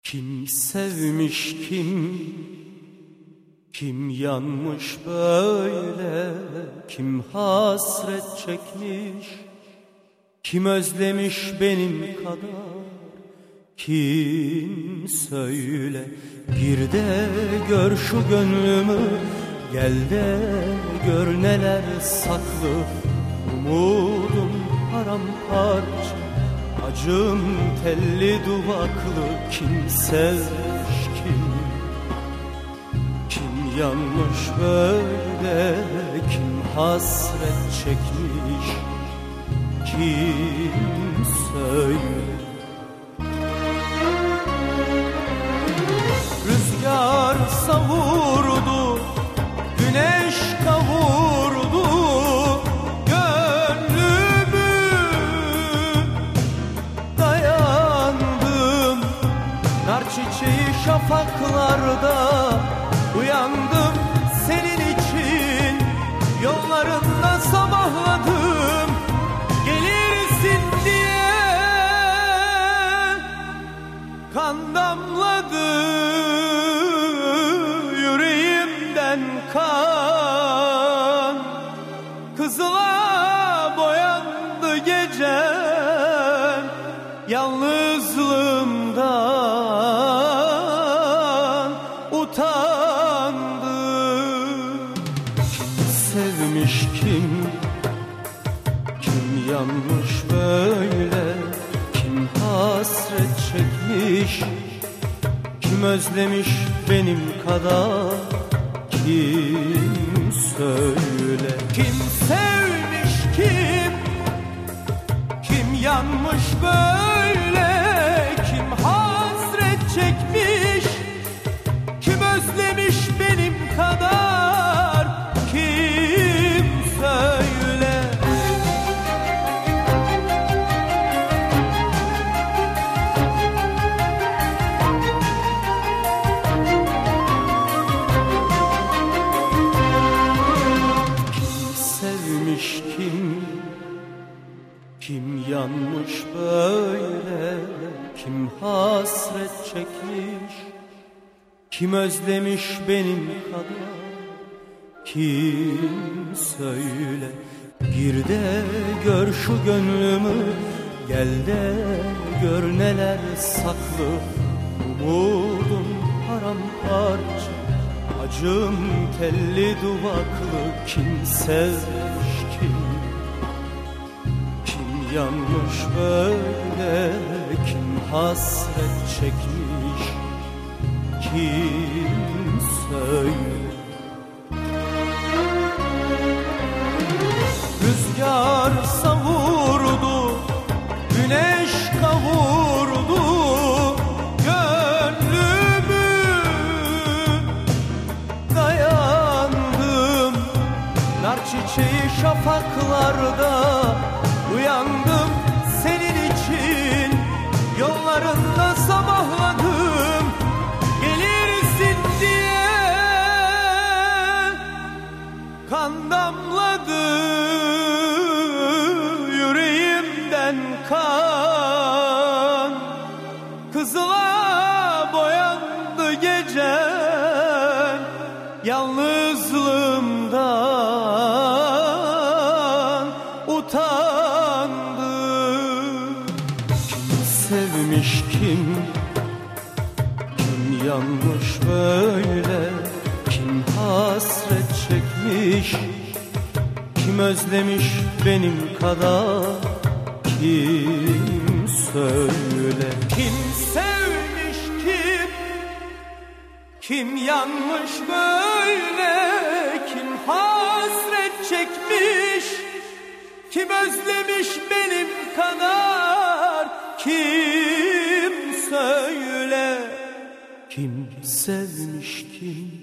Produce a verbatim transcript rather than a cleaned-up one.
Kim sevmiş kim, kim yanmış böyle, kim hasret çekmiş, kim özlemiş benim kadar, kim söyle. Gir de gör şu gönlümü, gel de gör neler saklı. Umudum paramparça, acım telli duvaklı. Kim sevmiş kim, kim yanmış böyle, kim hasret çekmiş, kim söyle. Rüzgar savurdu, güneş kavurdu gönlümü. Dayandım nar çiçeği şafaklarda, uyandım senin için, yollarında sabahladım gelirsin diye. Kan damladı yüreğimden kan, kızıla boyandı gecem, yalnızlığımdan utandım. Kim sevmiş kim, kim yanmış böyle, kim hasret çekmiş, kim özlemiş benim kadar, kim söyle. Kim sevmiş kim, kim yanmış böyle, kim hasret çekmiş, kim özlemiş benim kadar, kim söyle. Kim, kim yanmış böyle, kim hasret çekmiş, kim özlemiş benim kadar, kim söyle. Gir de gör şu gönlümü, gel de gör neler saklı. Umudum paramparça, acım telli duvaklı. Kim sevmiş kim, kim yanmış böyle, kim hasret çekmiş, kim söyle. Rüzgar savurdu, güneş kavurdu gönlümü. Dayandım nar çiçeği şafaklarda, uyandım senin için, yollarında sabahladım gelirsin diye. Kan damladı yüreğimden kan, kızıla boyandı gecem, yalnızlığımdan utandım. Kim sevmiş kim, kim yanmış böyle, kim hasret çekmiş, kim özlemiş benim kadar, kim söyle. Kim sevmiş kim, kim yanmış böyle, kim hasret çekmiş, kim özlemiş benim kadar, kim söyle. Kim sevmiş kim,